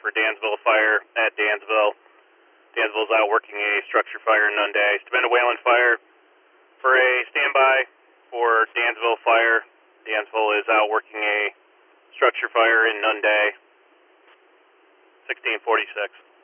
for Dansville Fire at Dansville. Dansville's out working a structure fire in Nunde. Steubenville Wayland Fire for a standby for Dansville Fire. Dansville is out working a structure fire in Nunde. 1646.